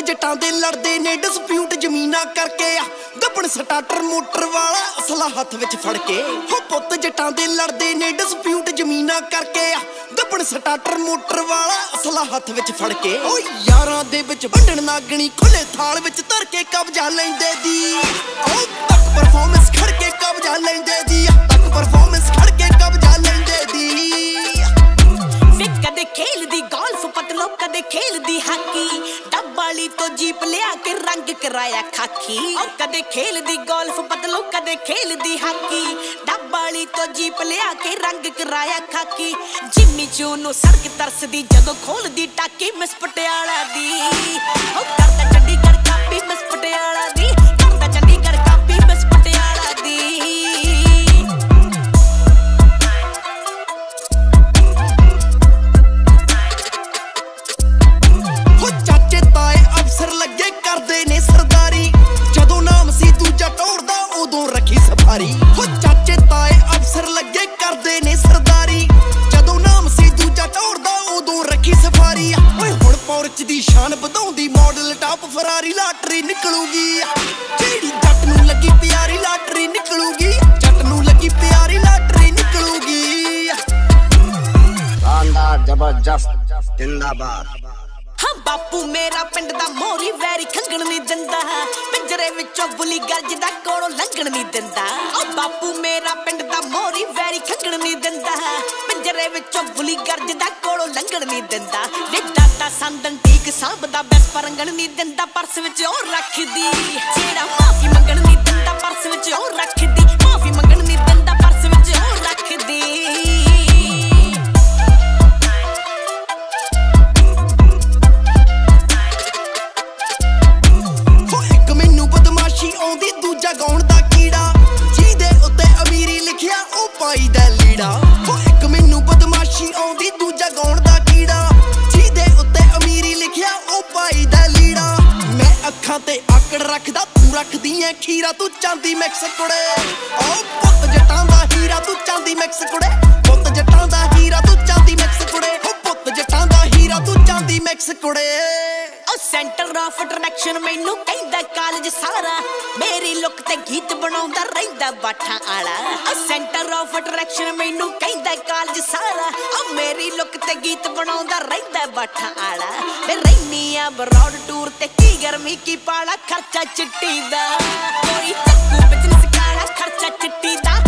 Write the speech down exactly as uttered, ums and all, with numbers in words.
ਜਟਾਂ ਦੇ ਲੜਦੇ ਨੇ ਡਿਸਪਿਊਟ ਜ਼ਮੀਨਾਂ ਕਰਕੇ ਆ ਗੱਬਣ ਸਟਾਰਟਰ ਮੋਟਰ ਵਾਲਾ ਅਸਲਾ ਹੱਥ ਵਿੱਚ ਫੜ ਕੇ ਹੋ ਪੁੱਤ ਜਟਾਂ ਦੇ ਲੜਦੇ ਨੇ ਡਿਸਪਿਊਟ ਜ਼ਮੀਨਾਂ ਕਰਕੇ ਆ ਗੱਬਣ ਸਟਾਰਟਰ ਮੋਟਰ ਵਾਲਾ ਅਸਲਾ ਹੱਥ ਵਿੱਚ ਫੜ ਕੇ ਓ ਯਾਰਾਂ ਦੇ ਵਿੱਚ ਵੰਡਣ ਨਾਗਣੀ ਖੁੱਲੇ ਥਾਲ ਵਿੱਚ ਧਰ ਕੇ ਕਬਜ਼ਾ ਲੈਂਦੇ ਦੀ ਓ ਤੱਕ ਪਰਫਾਰਮੈਂਸ ਖੜ ਕੇ ਕਬਜ਼ਾ ਲੈਂਦੇ ਦੀ ਤੱਕ ਪਰਫਾਰਮੈਂਸ ਖੜ ਕੇ ਕਬਜ਼ਾ ਲੈਂਦੇ ਦੀ ਕਦੇ ਖੇਲਦੀ ਗੋਲਫ ਪਤਲੋ ਕਦੇ ਖੇਲਦੀ ਹਾਕੀ ਡੱਬਾਲੀ ਤੋਂ ਜੀਪ ਲਿਆ ਕੇ ਰੰਗ ਕਰਾਇਆ ਖਾਕੀ ਓ ਕਦੇ ਖੇਲਦੀ ਗੋਲਫ ਪਤਲੋ ਕਦੇ ਖੇਲਦੀ ਹਾਕੀ ਡੱਬਾਲੀ ਤੋਂ ਜੀਪ ਲਿਆ ਕੇ ਰੰਗ ਕਰਾਇਆ ਖਾਕੀ ਜਿੰਮੀ ਚੋਂ ਨੂੰ ਸੜਕ ਤਰਸਦੀ ਜਦੋਂ ਖੋਲਦੀ ਟਾਕੀ ਮਿਸ ਪਟਿਆਲਾ ਦੀ ਓ ਕਰਦਾ ਚੰਡੀਗੜ੍ਹ ਕਾਪੀ ਮਿਸ ਪਟਿਆਲਾ ਦੀ ਕਰਦਾ ਚੰਡੀਗੜ੍ਹ ਕਾਪੀ ਮਿਸ ਪਟਿਆਲਾ ਦੀ ਲੱਗੇ ਕਰਦੇ ਨੇ ਸਰਦਾਰੀ ਜਦੋਂ ਨਾਮ ਸੀ ਦੂਜਾ ਟੋੜਦਾ ਉਦੋਂ ਰੱਖੀ ਸਫਾਰੀ ਹੋ ਚਾਚੇ ਤਾਏ ਅਫਸਰ ਲੱਗੇ ਕਰਦੇ ਨੇ ਸਰਦਾਰੀ ਜਦੋਂ ਨਾਮ ਸੀ ਦੂਜਾ ਟੋੜਦਾ ਉਦੋਂ ਰੱਖੀ ਸਫਾਰੀ ਓਏ ਹੁਣ ਪੌਰਚ ਦੀ ਸ਼ਾਨ ਵਧਾਉਂਦੀ ਮਾਡਲ ਟਾਪ ਫਰਾਰੀ ਲਾਟਰੀ ਨਿਕਲੂਗੀ ਜਿਹੜੀ ਜੱਟ ਨੂੰ ਲੱਗੀ ਪਿਆਰੀ ਲਾਟਰੀ ਨਿਕਲੂਗੀ ਜੱਟ ਨੂੰ ਲੱਗੀ ਪਿਆਰੀ ਲਾਟਰੀ ਨਿਕਲੂਗੀ ਸ਼ਾਨਦਾਰ ਜ਼ਬਰਦਸਤ ਜ਼ਿੰਦਾਬਾਦ ਹਾਂ ਬਾਪੂ ਮੇਰਾ ਪਿੰਡ ਦਾ ਮੋਰੀ ਵੈਰੀ ਖੰਗਣ ਨਹੀਂ ਦਿੰਦਾ ਪਿੰਜਰੇ ਵਿੱਚੋਂ ਬੁਲੀ ਗਰਜਦਾ ਕੋਲੋਂ ਲੰਘਣ ਨਹੀਂ ਦਿੰਦਾ ਓ ਬਾਪੂ ਮੇਰਾ ਪਿੰਡ ਦਾ ਮੋਰੀ ਵੈਰੀ ਖੰਗਣ ਨਹੀਂ ਦਿੰਦਾ ਪਿੰਜਰੇ ਵਿੱਚੋਂ ਬੁਲੀ ਗਰਜਦਾ ਕੋਲੋਂ ਲੰਘਣ ਨਹੀਂ ਦਿੰਦਾ ਵੇ ਦਾਤਾ ਸੰਦਨ ਠੀਕ ਸਾਂਭਦਾ ਬੈਸ ਪਰੰਗਣ ਨਹੀਂ ਦਿੰਦਾ ਪਰਸ ਵਿੱਚ ਉਹ ਰੱਖਦੀ ਜਿਹੜਾ ਮਾਫੀ ਮੰਗਣ ਨਹੀਂ ਦਿੰਦਾ ਪਰਸ ਵਿੱਚ ਉਹ ਰੱਖਦੀ ਮਾਫੀ ਮੰਗਣ ਨਹੀਂ ਦਿੰਦਾ ਪਰਸ ਵਿੱਚ ਉਹ ਰੱਖਦੀ ਆਉਂਦੀ ਦੂਜਾ ਗਾਉਣ ਦਾ ਕੀੜਾ ਜਿਹਦੇ ਉੱਤੇ ਅਮੀਰੀ ਲਿਖਿਆ ਉਹ ਪਾਈ ਦਾ ਲੀੜਾ ਹੋ ਇੱਕ ਮੈਨੂੰ ਬਦਮਾਸ਼ੀ ਆਉਂਦੀ ਦੂਜਾ ਗਾਉਣ ਦਾ ਕੀੜਾ ਜਿਹਦੇ ਉੱਤੇ ਅਮੀਰੀ ਲਿਖਿਆ ਉਹ ਪਾਈ ਦਾ ਲੀੜਾ ਮੈਂ ਅੱਖਾਂ ਤੇ ਆਕੜ ਰੱਖਦਾ ਤੂੰ ਰੱਖਦੀ ਐ ਖੀਰਾ ਤੂੰ ਚਾਂਦੀ ਮਿਕਸ ਕੁੜੇ ਓ ਪੁੱਤ ਜਟਾਂ ਦਾ ਹੀਰਾ ਤੂੰ ਚਾਂਦੀ ਮਿਕਸ ਕੁੜੇ ਪੁੱਤ ਜਟਾਂ ਦਾ ਹੀਰਾ ਤੂੰ ਚਾਂਦੀ ਮਿਕਸ ਕੁੜੇ ਹੋ ਪੁੱਤ ਜਟਾਂ ਦਾ ਹੀਰਾ ਤੂੰ ਚਾਂਦੀ ਮਿਕਸ ਕੁੜੇ ਓ ਸੈਂਟਰ ਆਫ ਅਟਰੈਕਸ਼ਨ ਮੈਨੂੰ ਕਹਿੰਦਾ ਕਾਲਜ ਸਾਰਾ ਮੇਰੀ ਲੁੱਕ ਤੇ ਗੀਤ ਬਣਾਉਂਦਾ ਰਹਿੰਦਾ ਬਾਠਾਂ ਆਲਾ ਓ ਸੈਂਟਰ ਆਫ ਅਟਰੈਕਸ਼ਨ ਮੈਨੂੰ ਕਹਿੰਦਾ ਕਾਲਜ ਸਾਰਾ ਓ ਮੇਰੀ ਲੁੱਕ ਤੇ ਗੀਤ ਬਣਾਉਂਦਾ ਰਹਿੰਦਾ ਬਾਠਾਂ ਆਲਾ ਵੇ ਰਹਿਨੀ ਆ ਬਰੌਡ ਟੂਰ ਤੇ ਕੀ ਗਰਮੀ ਕੀ ਪਾਲਾ ਖਰਚਾ ਚਿੱਟੀ ਦਾ ਕੋਈ ਚੱਕੂ ਬਿਜ਼ਨਸ ਕਾਲਾ ਖਰਚਾ ਚਿੱਟੀ ਦਾ